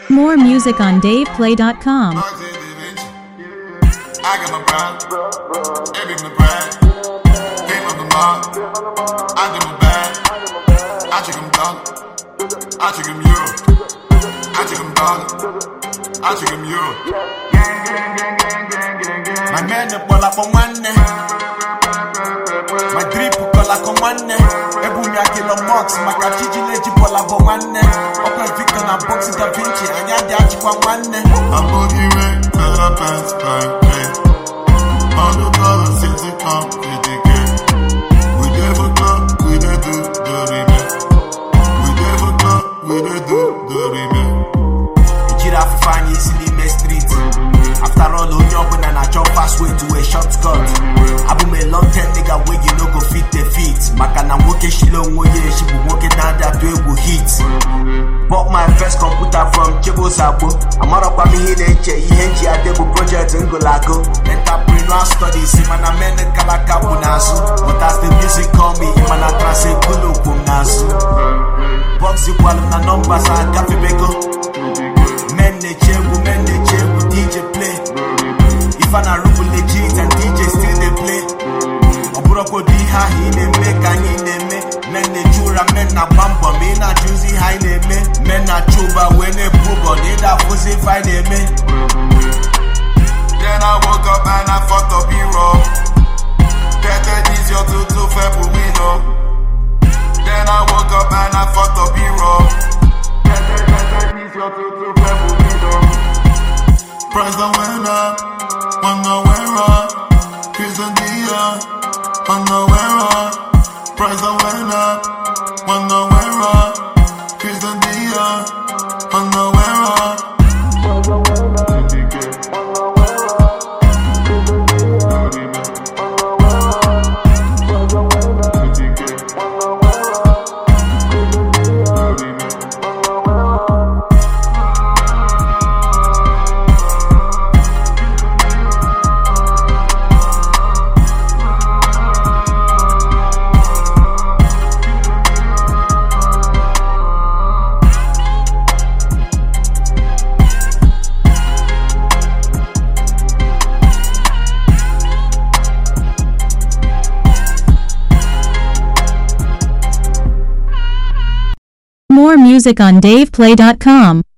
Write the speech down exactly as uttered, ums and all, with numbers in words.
More music on dave play dot com. I got my brand, every my brand. Came up the mark, I did my bad. I took him dollar, I took him euro. I took him dollar, I took him euro. My man up all up on one neck. My drip call up on one neck. Every me a kill on box, my catchy legit ball up on one neck. Open Victor and box Da Vinci, and ya the on one neck. I'm boogie red, better pants, like play. All the colors since it come with the game. We never come, we never do the remake. We never come, we never do the remake. Giraffe fan easily me street. After all, on your open and I jump fast way to a shortcut. I be a long time nigga where you no go fit the feet. Makana woke she long way, she be walking down that way will hit. Bought my first computer from Chibo Sabo. I'm out of me in H E N G A Debo project in Golago. Entrepreneur studies, man, I'm in the Kalaka Bunazu. But as the music call me, man, I trust a Kulu Kunazu. Boxy Wall, na numbers, I got to bego. Men, they chebu, men, they chebu, D J play. If I'm a rubble legit and D J still they play. Oburoko di ha he ne make and he ne me. Men ne jura men na bamba me na juicy high ne me. Men na chuba when they bubo they da pussy find me. Then I woke up and I fucked up in wrong. Better this your tutu fair for me no. Then I woke up and I fucked up in wrong. Better better this your tutu fair for me no. Price don't went up, one no went up. Christian Dior, one no went up. Price don't went up, one no went up. Christian Dior, one no went up. More music on dave play dot com.